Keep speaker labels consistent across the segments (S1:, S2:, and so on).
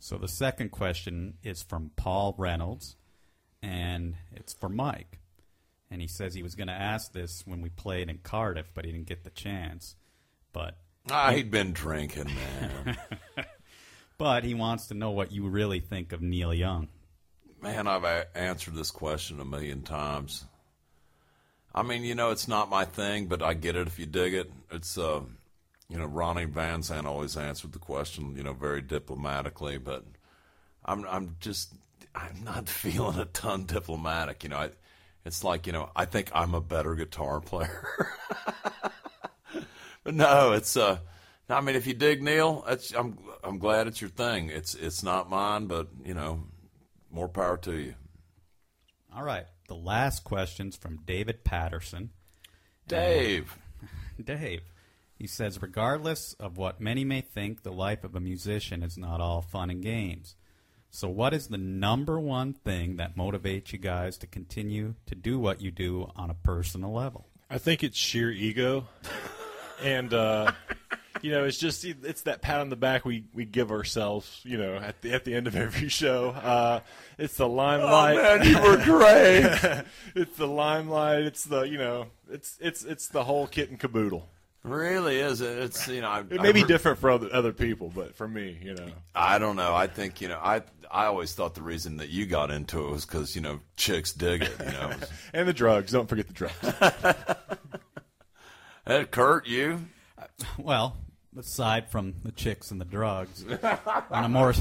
S1: So the second question is from Paul Reynolds, and it's for Mike. And he says he was going to ask this when we played in Cardiff, but he didn't get the chance. But
S2: he'd been drinking, man.
S1: But he wants to know what you really think of Neil Young.
S2: Man, I've answered this question a million times. I mean, it's not my thing, but I get it if you dig it. It's, Ronnie Van Zant always answered the question, very diplomatically, but I'm not feeling a ton diplomatic. It's like, I think I'm a better guitar player. But no, it's, I mean, if you dig Neil, I'm glad it's your thing. It's not mine, but, more power to you.
S1: All right. The last question's from David Patterson.
S2: Dave.
S1: Dave. He says, regardless of what many may think, the life of a musician is not all fun and games. So what is the number one thing that motivates you guys to continue to do what you do on a personal level?
S3: I think it's sheer ego. And, it's that pat on the back we give ourselves, at the end of every show. It's the limelight.
S2: Oh, man, you were great.
S3: It's the limelight. It's the, it's the whole kit and caboodle.
S2: Really is. It's,
S3: it may be different for other people, but for me,
S2: I don't know. I think, I always thought the reason that you got into it was because, chicks dig it,
S3: And the drugs. Don't forget the drugs.
S2: Hey, Kurt, you?
S1: Well, aside from the chicks and the drugs, on a more,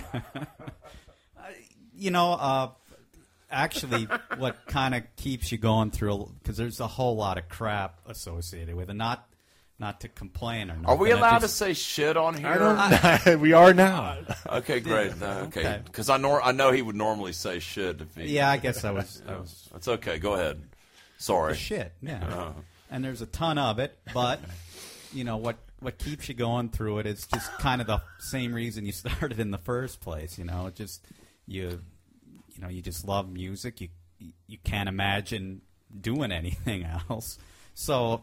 S1: actually, what kind of keeps you going through, because there's a whole lot of crap associated with it. Not to complain or not.
S2: Are we allowed to say shit on
S3: here? We are now.
S2: Okay, great. Okay, because I know he would normally say shit. If he,
S1: yeah, I guess I was.
S2: That's okay. Go ahead. Sorry.
S1: The shit. Yeah. And there's a ton of it, but what keeps you going through it is just kind of the same reason you started in the first place. Just you just love music. You can't imagine doing anything else. So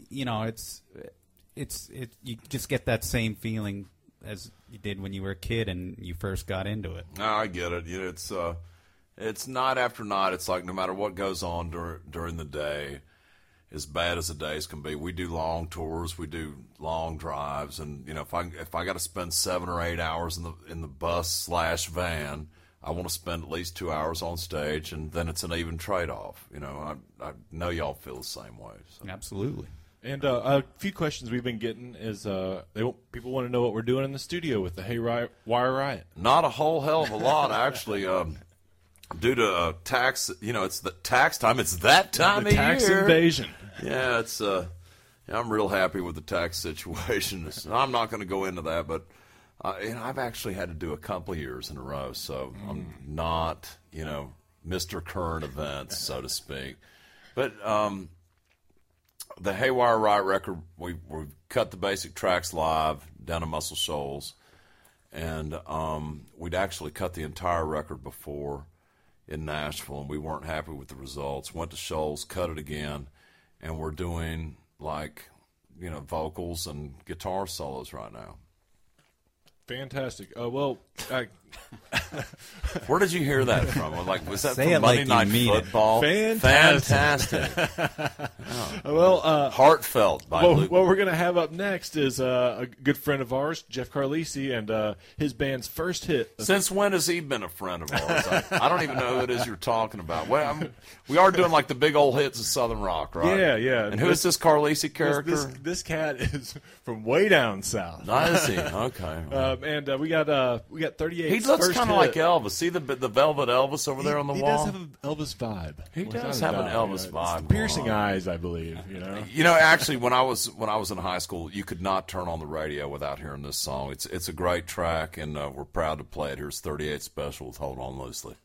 S1: it's you just get that same feeling as you did when you were a kid and you first got into it.
S2: No, I get it. It's night after night. It's like no matter what goes on during the day, as bad as the days can be, we do long tours, we do long drives, and if I got to spend 7 or 8 hours in the bus/van, I want to spend at least 2 hours on stage, and then it's an even trade-off. I know y'all feel the same way. So.
S1: Absolutely.
S3: And a few questions we've been getting is people want to know what we're doing in the studio with the Haywire Riot.
S2: Not a whole hell of a lot, actually. Due to tax, it's the tax time. It's that time of year.
S3: Tax invasion.
S2: Yeah, it's. I'm real happy with the tax situation. I'm not going to go into that, but I've actually had to do a couple of years in a row, so I'm not, Mr. Current Events, so to speak. But the Haywire Riot record, we cut the basic tracks live down in Muscle Shoals, and we'd actually cut the entire record before in Nashville, and we weren't happy with the results. Went to Shoals, cut it again, and we're doing vocals and guitar solos right now.
S3: Fantastic.
S2: Where did you hear that from? Was that
S1: Say
S2: from Monday Night Football?
S3: Fantastic.
S2: Heartfelt by Luke.
S3: What we're going to have up next is a good friend of ours, Jeff Carlisi, and his band's first hit.
S2: Since when has he been a friend of ours? I don't even know who it is you're talking about. Well, we are doing like the big old hits of Southern rock, right?
S3: Yeah.
S2: And who is this Carlisi character?
S3: This cat is from way down south.
S2: Is he? Okay.
S3: And we got 38.
S2: He looks kind of like Elvis. See the Velvet Elvis over there on the wall?
S3: He does have an Elvis vibe.
S2: He does have an Elvis vibe.
S3: Piercing eyes, I believe.
S2: Actually, when I was in high school, you could not turn on the radio without hearing this song. It's a great track, and we're proud to play it. Here's 38 Special with Hold On Loosely.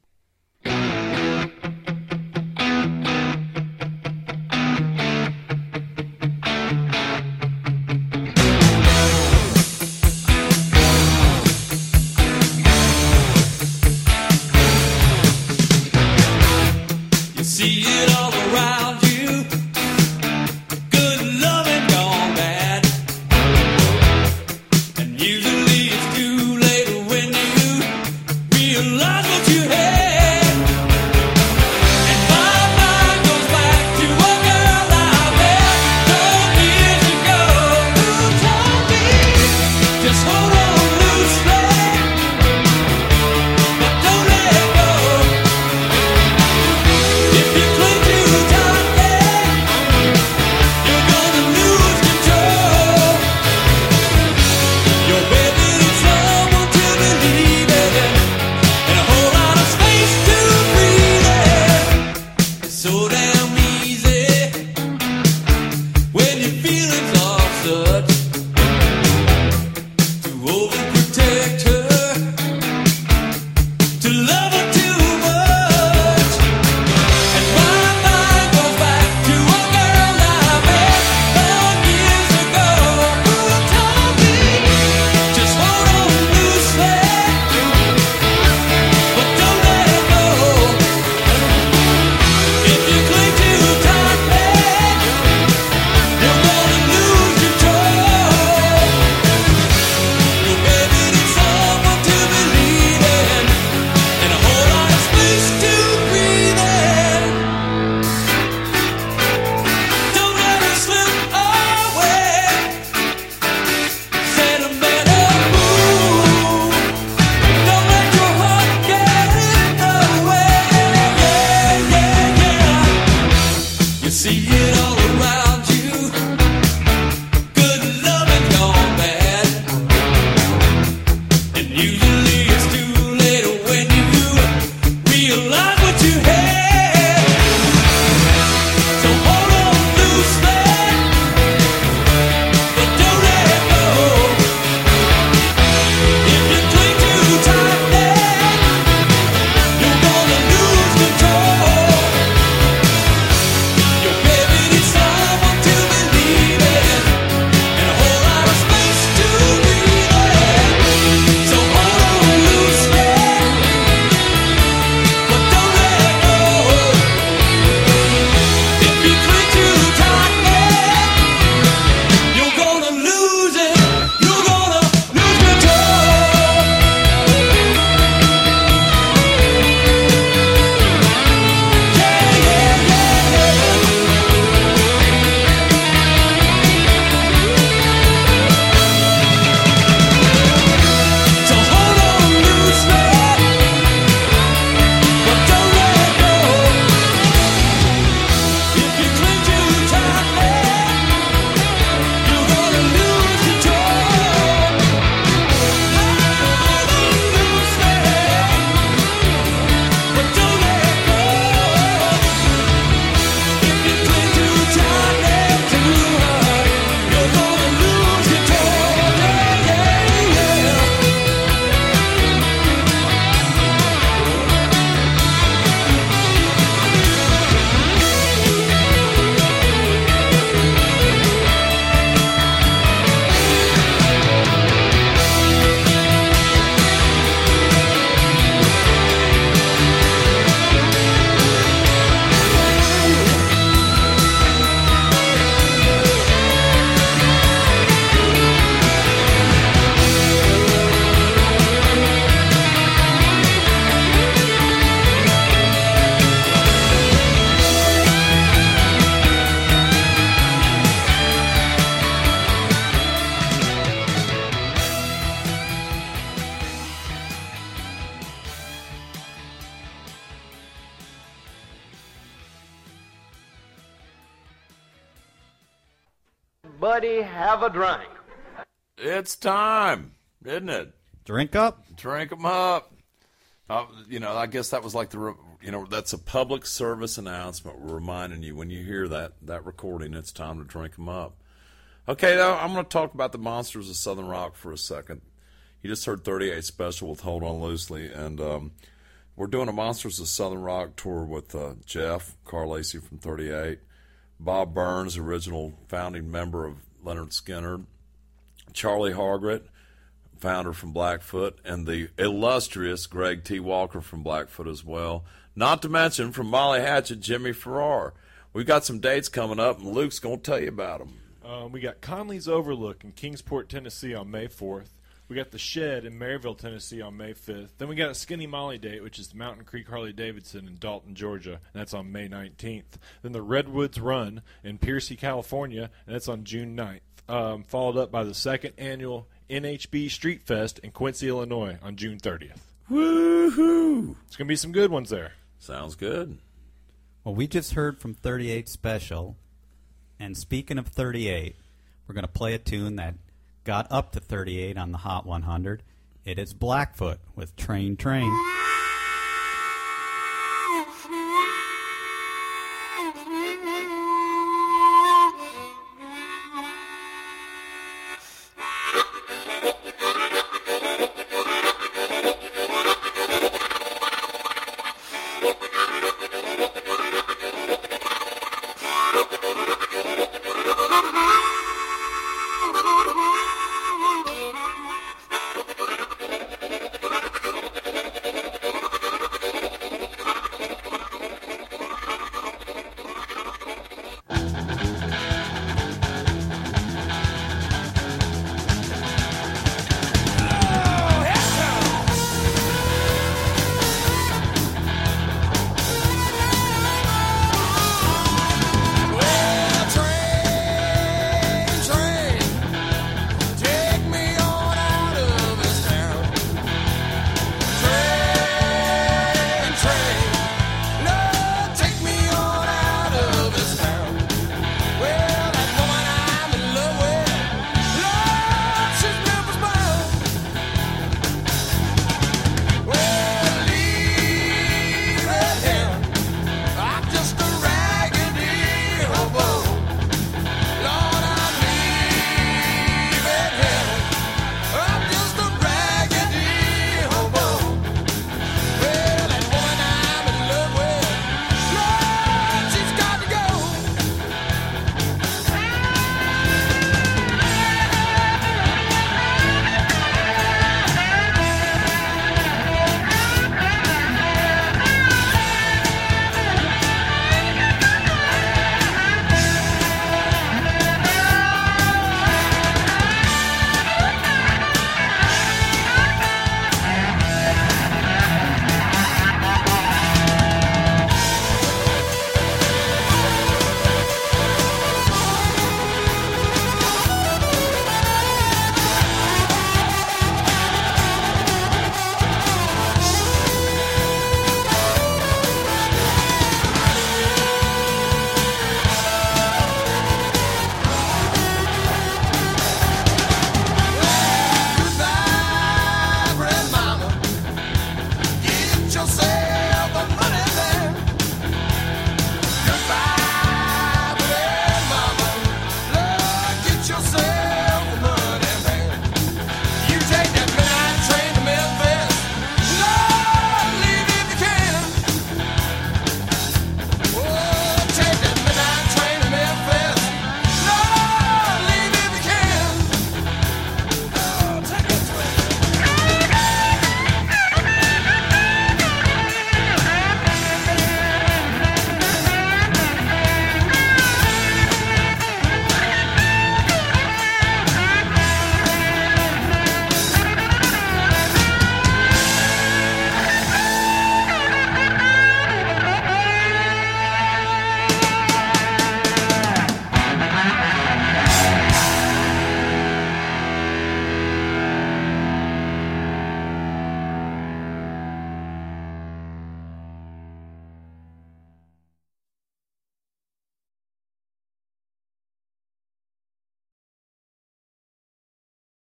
S4: See it all around you, good loving gone bad, and usually it's too late when you
S5: Everybody have a drink.
S2: It's time, isn't it?
S1: Drink up.
S2: Drink 'em up. I guess that was like that's a public service announcement. We're reminding you when you hear that recording, it's time to drink 'em up. Okay, now I'm going to talk about the Monsters of Southern Rock for a second. You just heard 38 Special with Hold On Loosely, and we're doing a Monsters of Southern Rock tour with Jeff Carl Lacey from 38, Bob Burns, original founding member of Lynyrd Skynyrd, Charlie Hargret, founder from Blackfoot, and the illustrious Greg T. Walker from Blackfoot as well. Not to mention from Molly Hatchet, Jimmy Farrar. We've got some dates coming up, and Luke's going to tell you about them.
S3: We got Conley's Overlook in Kingsport, Tennessee on May 4th. We got The Shed in Maryville, Tennessee on May 5th. Then we got a Skinny Molly date, which is the Mountain Creek Harley-Davidson in Dalton, Georgia, and that's on May 19th. Then the Redwoods Run in Piercy, California, and that's on June 9th. Followed up by the second annual NHB Street Fest in Quincy, Illinois on June 30th.
S2: Woohoo!
S3: It's going to be some good ones there.
S2: Sounds good.
S1: Well, we just heard from 38 Special, and speaking of 38, we're going to play a tune that got up to 38 on the Hot 100. It is Blackfoot with Train Train.